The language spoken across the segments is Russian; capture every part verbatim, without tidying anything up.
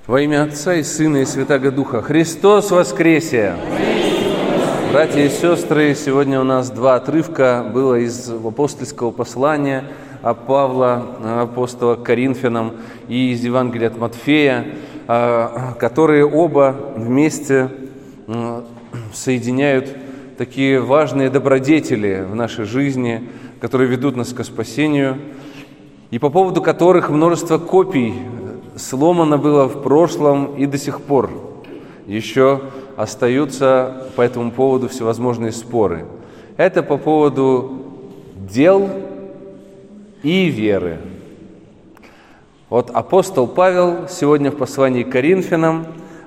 Во имя Отца и Сына и Святаго Духа. Христос воскресе! Братья и сестры, сегодня у нас два отрывка было из апостольского послания от Павла, апостола к Коринфянам, и из Евангелия от Матфея, которые оба вместе соединяют такие важные добродетели в нашей жизни, которые ведут нас к спасению, и по поводу которых множество копий сломано было в прошлом и до сих пор. Еще остаются по этому поводу всевозможные споры. Это по поводу дел и веры. Вот апостол Павел сегодня в послании к Коринфянам,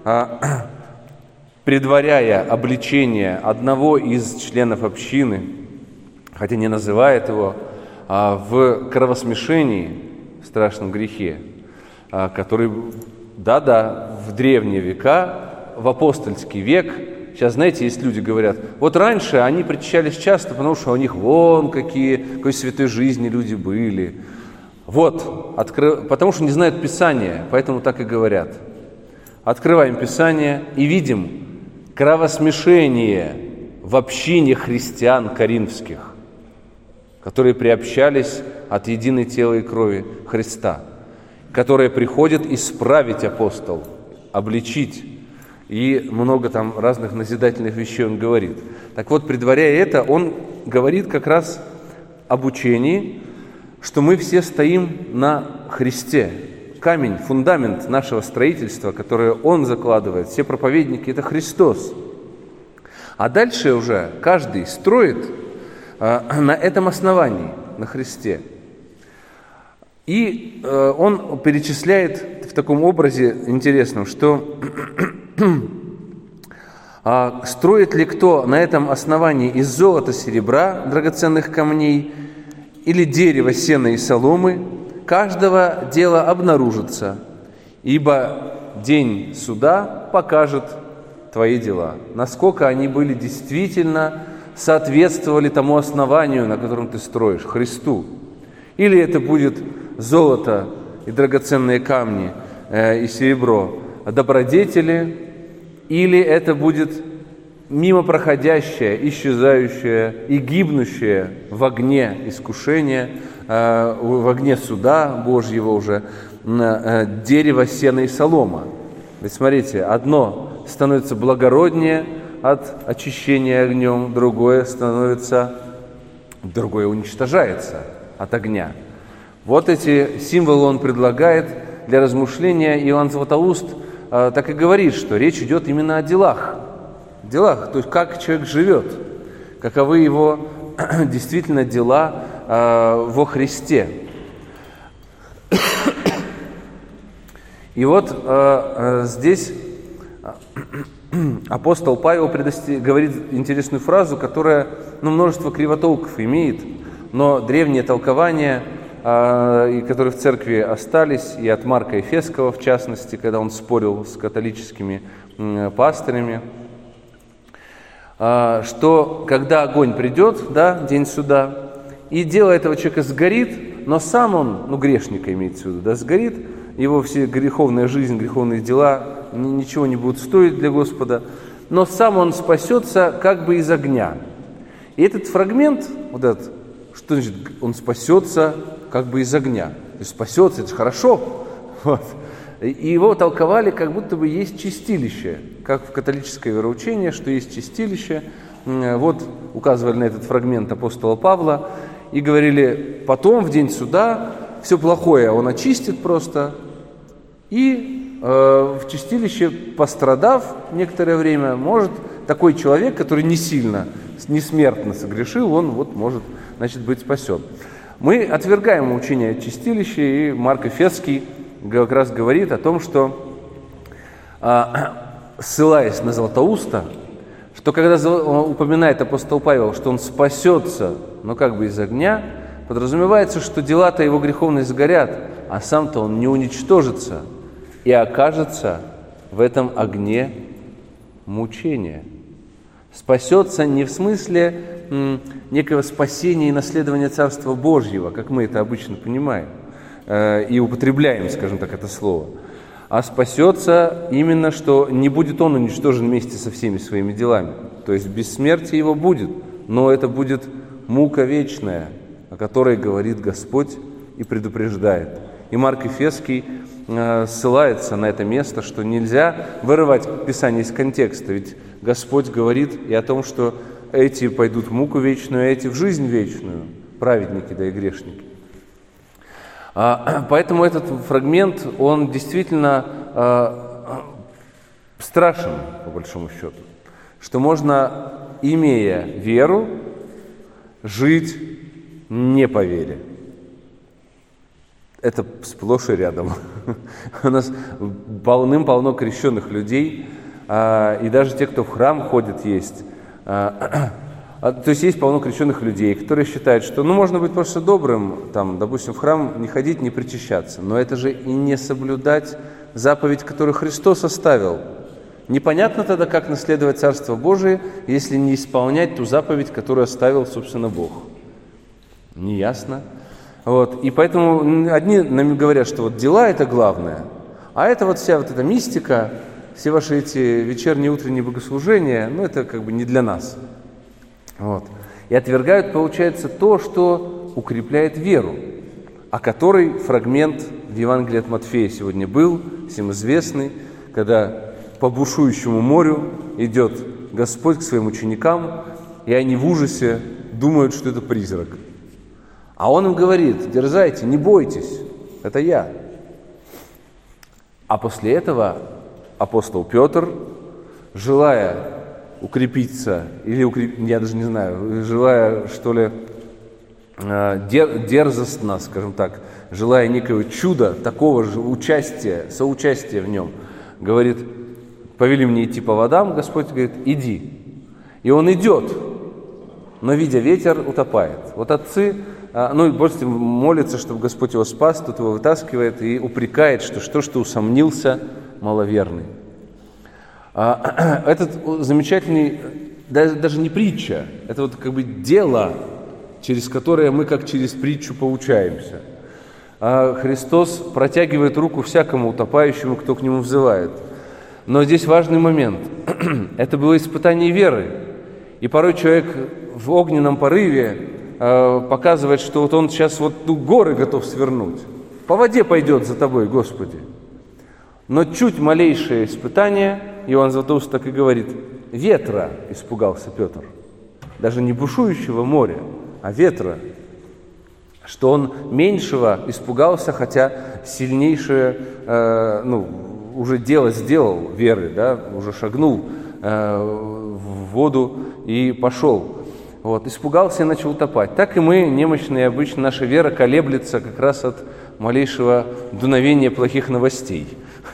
предваряя обличение одного из членов общины, хотя не называет его, в кровосмешении, в страшном грехе, который, да-да, в древние века, в апостольский век, сейчас, знаете, есть люди говорят, вот раньше они причащались часто, потому что у них вон какие, какой святой жизни люди были. Вот, откры... потому что не знают Писания, поэтому так и говорят. Открываем Писание и видим кровосмешение в общине христиан коринфских, которые приобщались от единой тела и крови Христа, которые приходят исправить апостол, обличить. И много там разных назидательных вещей он говорит. Так вот, предваряя это, он говорит как раз об учении, что мы все стоим на Христе. Камень, фундамент нашего строительства, которое он закладывает, все проповедники – это Христос. А дальше уже каждый строит а, на этом основании, на Христе. И э, он перечисляет в таком образе интересном, что а, строит ли кто на этом основании из золота, серебра, драгоценных камней, или дерева, сена и соломы, каждого дела обнаружится, ибо день суда покажет твои дела, насколько они были действительно соответствовали тому основанию, на котором ты строишь, Христу. Или это будет золото и драгоценные камни э, и серебро, добродетели, или это будет мимо проходящее, исчезающее и гибнущее в огне искушения, э, в огне суда Божьего уже, э, дерево, сено и солома. Ведь смотрите, одно становится благороднее от очищения огнем, другое становится, другое уничтожается от огня. Вот эти символы он предлагает для размышления. Иоанн Златоуст э, так и говорит, что речь идет именно о делах. Делах, то есть как человек живет, каковы его действительно дела э, во Христе. И вот э, э, здесь апостол Павел предосте... говорит интересную фразу, которая ну, множество кривотолков имеет, но древние толкования, э, и которые в церкви остались, и от Марка Ефесского в частности, когда он спорил с католическими э, пастырями, что когда огонь придет, да, день суда, и дело этого человека сгорит, но сам он, ну грешника имеется в виду, да, сгорит, его все греховная жизнь, греховные дела ничего не будут стоить для Господа, но сам он спасется как бы из огня. И этот фрагмент, вот этот, что значит, он спасется как бы из огня, то есть спасется, это же хорошо, вот. И его толковали, как будто бы есть чистилище, как в католическое вероучение, что есть чистилище. Вот указывали на этот фрагмент апостола Павла и говорили, потом в день суда все плохое он очистит просто, и э, в чистилище, пострадав некоторое время, может такой человек, который не сильно, не смертно согрешил, он вот может, значит, быть спасен. Мы отвергаем учение о чистилище, и Марк Ефесский как раз говорит о том, что, ссылаясь на Златоуста, что когда упоминает апостол Павел, что он спасется, но как бы из огня, подразумевается, что дела-то его греховные сгорят, а сам-то он не уничтожится и окажется в этом огне мучения. Спасется не в смысле м, некого спасения и наследования Царства Божьего, как мы это обычно понимаем, и употребляем, скажем так, это слово, а спасется именно, что не будет он уничтожен вместе со всеми своими делами. То есть бессмертие его будет, но это будет мука вечная, о которой говорит Господь и предупреждает. И Марк Ефесский э, ссылается на это место, что нельзя вырывать Писание из контекста, ведь Господь говорит и о том, что эти пойдут в муку вечную, а эти в жизнь вечную, праведники, да и грешники. А, поэтому этот фрагмент, он действительно а, страшен, по большому счету, что можно, имея веру, жить не по вере. Это сплошь и рядом. У нас полным-полно крещенных людей, а, и даже те, кто в храм ходит, есть. А, То есть есть полно крещенных людей, которые считают, что ну, можно быть просто добрым, там, допустим, в храм не ходить, не причащаться, но это же и не соблюдать заповедь, которую Христос оставил. Непонятно тогда, как наследовать Царство Божие, если не исполнять ту заповедь, которую оставил, собственно, Бог. Неясно. Вот. И поэтому одни нам говорят, что вот дела – это главное, а это вот вся вот эта мистика, все ваши эти вечерние, утренние богослужения, ну, это как бы не для нас. Вот. И отвергают, получается, то, что укрепляет веру, о которой фрагмент в Евангелии от Матфея сегодня был, всем известный, когда по бушующему морю идет Господь к своим ученикам, и они в ужасе думают, что это призрак. А Он им говорит: дерзайте, не бойтесь, это я. А после этого апостол Петр, желая укрепиться, или, укреп... я даже не знаю, желая, что ли, дер... дерзостно, скажем так, желая некого чуда, такого же участия, соучастия в нем, говорит: повели мне идти по водам, Господь говорит: иди. И он идет, но, видя ветер, утопает. Вот отцы, ну и больше молятся, чтобы Господь его спас, тут его вытаскивает и упрекает, что что ж ты усомнился, маловерный. Этот замечательный, даже, даже не притча, это вот как бы дело, через которое мы как через притчу поучаемся. А Христос протягивает руку всякому утопающему, кто к Нему взывает. Но здесь важный момент. Это было испытание веры. И порой человек в огненном порыве э, показывает, что вот он сейчас вот ну, горы готов свернуть. По воде пойдет за тобой, Господи. Но чуть малейшее испытание, Иоанн Златоуст так и говорит: ветра испугался Петр. Даже не бушующего моря, а ветра. Что он меньшего испугался, хотя сильнейшее, э, ну, уже дело сделал веры, да, уже шагнул э, в воду и пошел. Вот, испугался и начал утопать. Так и мы, немощные, обычно наша вера колеблется как раз от малейшего дуновения плохих новостей.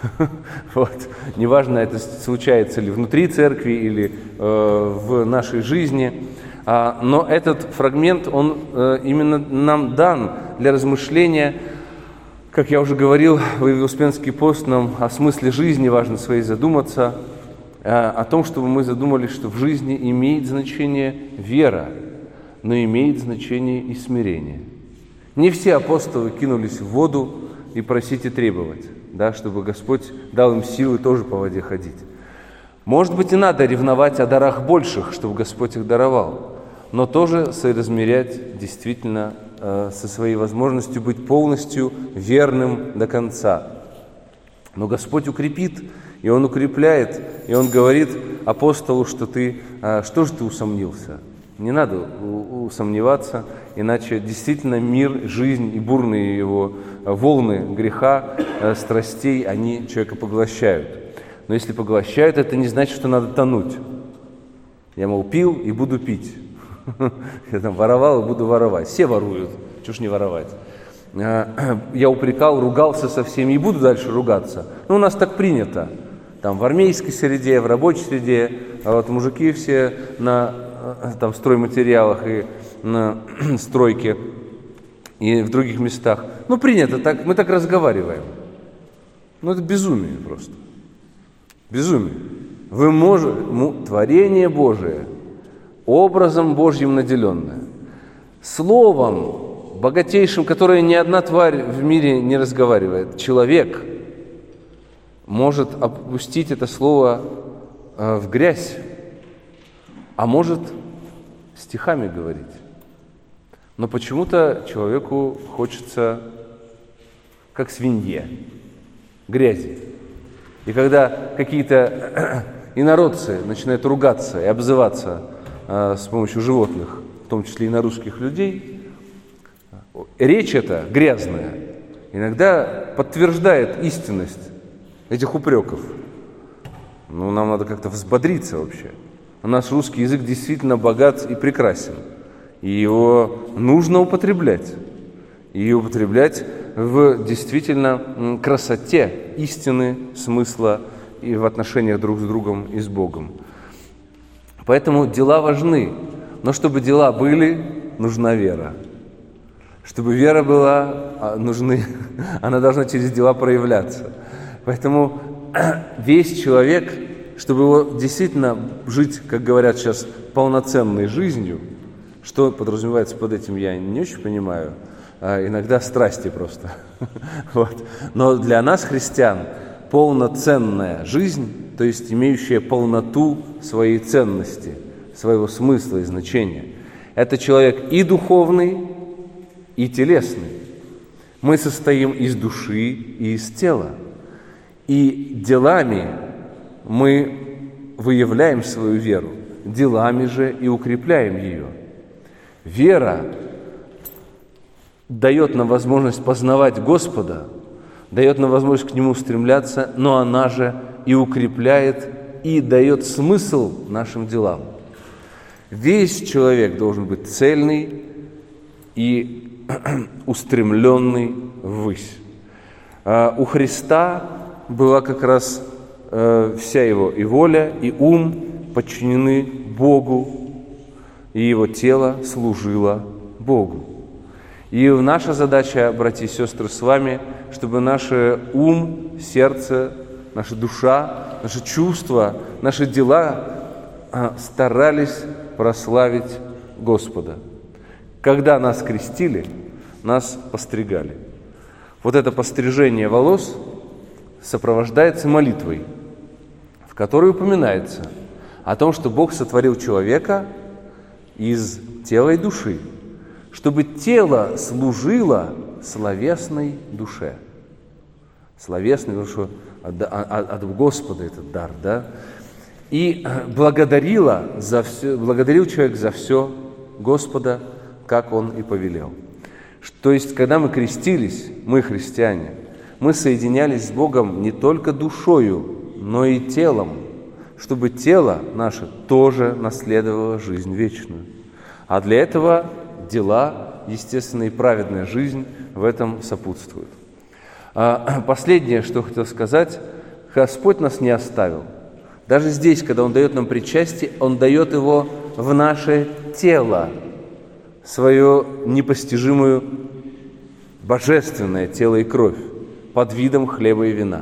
Вот. Неважно, это случается ли внутри церкви или э, в нашей жизни, а, но этот фрагмент, он э, именно нам дан для размышления. Как я уже говорил, в Успенский пост нам о смысле жизни важно своей задуматься, э, о том, чтобы мы задумались, что в жизни имеет значение вера, но имеет значение и смирение. Не все апостолы кинулись в воду и просить и требовать, да, чтобы Господь дал им силы тоже по воде ходить. Может быть, и надо ревновать о дарах больших, чтобы Господь их даровал, но тоже соразмерять действительно э, со своей возможностью быть полностью верным до конца. Но Господь укрепит, и Он укрепляет, и Он говорит апостолу, что ты, э, что же ты усомнился? Не надо усомневаться, иначе действительно мир, жизнь и бурные его волны греха, страстей, они человека поглощают. Но если поглощают, это не значит, что надо тонуть. Я, мол, пил и буду пить. Я там воровал и буду воровать. Все воруют, чего ж не воровать. Я упрекал, ругался со всеми и буду дальше ругаться. Ну, у нас так принято. Там в армейской среде, в рабочей среде, а вот мужики все на там, стройматериалах и на стройке и в других местах. Ну, принято, так, мы так разговариваем. Ну, это безумие просто. Безумие. Вы можете, творение Божие, образом Божьим наделенное, словом богатейшим, которое ни одна тварь в мире не разговаривает, человек, может опустить это слово в грязь, а может стихами говорить. Но почему-то человеку хочется, как свинье, грязи. И когда какие-то инородцы начинают ругаться и обзываться э, с помощью животных, в том числе и на русских людей, речь эта грязная иногда подтверждает истинность этих упреков. Ну, нам надо как-то взбодриться вообще. Наш русский язык действительно богат и прекрасен. И его нужно употреблять. И употреблять в действительно красоте истины, смысла и в отношениях друг с другом и с Богом. Поэтому дела важны. Но чтобы дела были, нужна вера. Чтобы вера была, нужны, она должна через дела проявляться. Поэтому весь человек, чтобы его действительно жить, как говорят сейчас, полноценной жизнью, что подразумевается под этим, я не очень понимаю, а иногда страсти просто. Вот. Но для нас, христиан, полноценная жизнь, то есть имеющая полноту своей ценности, своего смысла и значения, это человек и духовный, и телесный. Мы состоим из души и из тела. И делами мы выявляем свою веру, делами же и укрепляем ее. Вера дает нам возможность познавать Господа, дает нам возможность к Нему стремляться, но она же и укрепляет, и дает смысл нашим делам. Весь человек должен быть цельный и устремленный ввысь. А у Христа была как раз э, вся его и воля, и ум подчинены Богу, и его тело служило Богу. И наша задача, братья и сестры, с вами, чтобы наш ум, сердце, наша душа, наши чувства, наши дела э, старались прославить Господа. Когда нас крестили, нас постригали. Вот это пострижение волос сопровождается молитвой, в которой упоминается о том, что Бог сотворил человека из тела и души, чтобы тело служило словесной душе. Словесной, потому что от, от, от Господа этот дар, да? И благодарила за все, благодарил человек за все Господа, как он и повелел. То есть, когда мы крестились, мы, христиане, мы соединялись с Богом не только душою, но и телом, чтобы тело наше тоже наследовало жизнь вечную. А для этого дела, естественно, и праведная жизнь в этом сопутствуют. А последнее, что хотел сказать, Господь нас не оставил. Даже здесь, когда Он дает нам причастие, Он дает его в наше тело, свое непостижимую божественное тело и кровь под видом хлеба и вина,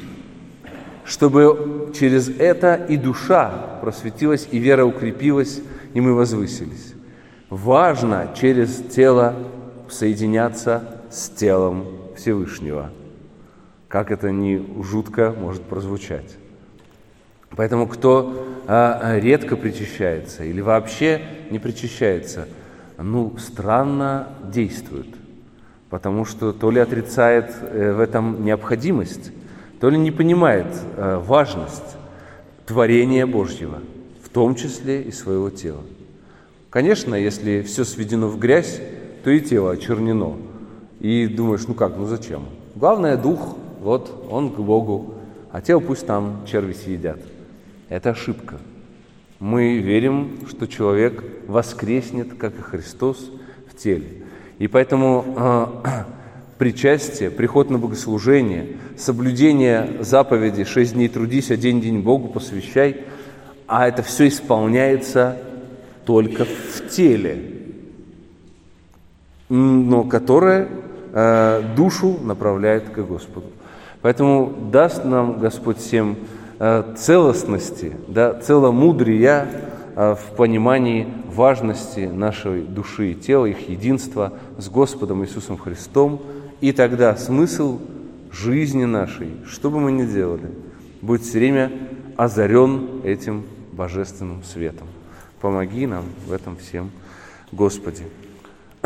чтобы через это и душа просветилась, и вера укрепилась, и мы возвысились. Важно через тело соединяться с телом Всевышнего, как это ни жутко может прозвучать. Поэтому кто а, редко причащается или вообще не причащается, ну, странно действует, потому что то ли отрицает э, в этом необходимость, то ли не понимает э, важность творения Божьего, в том числе и своего тела. Конечно, если все сведено в грязь, то и тело очернено. И думаешь, ну как, ну зачем? Главное, дух, вот, он к Богу, а тело пусть там черви съедят. Это ошибка. Мы верим, что человек воскреснет, как и Христос, в теле. И поэтому э, причастие, приход на богослужение, соблюдение заповеди «шесть дней трудись, а день день Богу посвящай», а это все исполняется только в теле, но которое э, душу направляет к Господу. Поэтому даст нам Господь всем целостности, да, целомудрия в понимании важности нашей души и тела, их единства с Господом Иисусом Христом. И тогда смысл жизни нашей, что бы мы ни делали, будь все время озарен этим божественным светом. Помоги нам в этом всем, Господи.